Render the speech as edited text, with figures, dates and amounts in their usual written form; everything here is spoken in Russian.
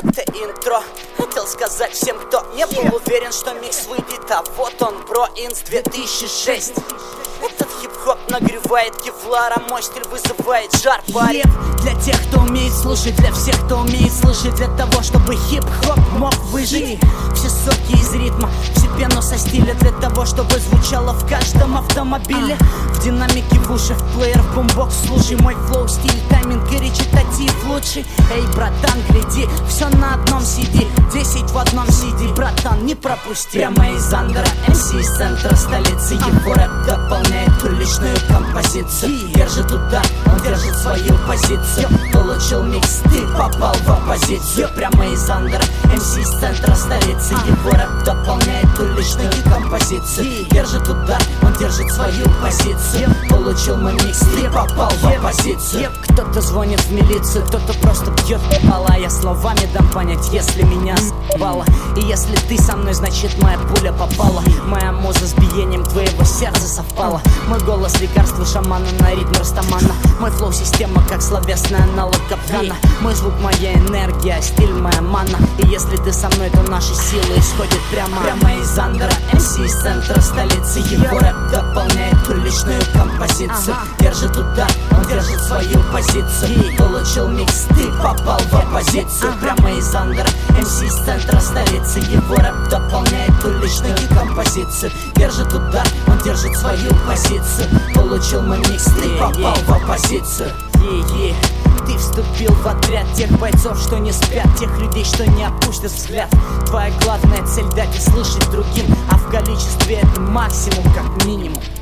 Это интро. Хотел сказать всем, кто не был уверен, что микс выйдет, а вот он, Bro Ins 2006. Этот хип-хоп нагревает кевлара, мой стиль вызывает жар, парень. Для тех, кто умеет слушать, для всех, кто умеет слышать, для того, чтобы хип-хоп мог выжить. Все соки из ритма, все пену со стиля, для того, чтобы звучало в каждом автомобиле. В динамике, в ушах, в плеер, в бумбокс, слушай мой флоу, стиль, тайминг и речитатив лучший. Эй, братан, гляди, все на одном CD, 10 в одном CD, братан, не пропусти. Прямо из андера, MC из центра столицы, его рэп дополняет уличную композицию. Держит удар, он держит свою позицию. Получил микс, ты попал в оппозицию. Прямо из андера, MC из центра столицы, его рэп дополняет уличную композицию. Держит удар, он держит свою позицию. Получил мой микс, ты попал в оппозицию. Кто-то звонит в милицию, кто-то просто бьет попала. Я словами дам понять, если меня с***бало. И если ты со мной, значит моя пуля попала. Моя муза с биением твоего сердца совпала. Мой голос лекарство шамана на ритм растамана. Мой флоу система как словесный аналог капкана. Мой звук моя энергия, стиль моя мана. И если ты со мной, то наши силы исходят прямо из андера, MC из центра столицы. Его рэп дополняет уличную композицию. Держит удар, он держит свою позицию. Получил микс, ты попал в оппозицию. Прямо из андера, MC из центра столицы. Его рэп дополняет уличную композицию. Держит удар, он держит свою позицию. Получил мой микс, ты попал в оппозицию. Ты вступил в отряд тех бойцов, что не спят, тех людей, что не опустят взгляд. Твоя главная цель — дать и слышать другим, а в количестве это максимум как минимум.